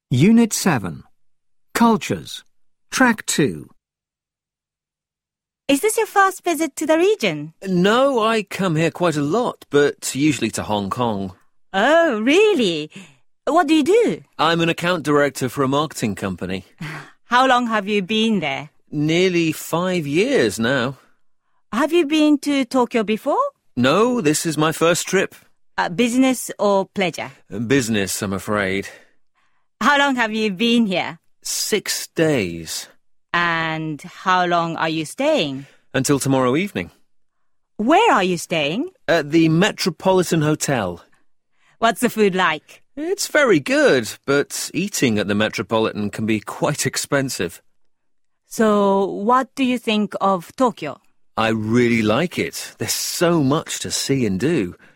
Unit 7. Cultures. Track 2. Is this your first visit to the region? No, I come here quite a lot, but usually to Hong Kong. Oh, really? What do you do? I'm an account director for a marketing company. How long have you been there? Nearly 5 years now. Have you been to Tokyo before? No, this is my first trip. Business or pleasure? Business, I'm afraid. How long have you been here? 6 days. And how long are you staying? Until tomorrow evening. Where are you staying? At the Metropolitan Hotel. What's the food like? It's very good, but eating at the Metropolitan can be quite expensive. So, what do you think of Tokyo? I really like it. There's so much to see and do.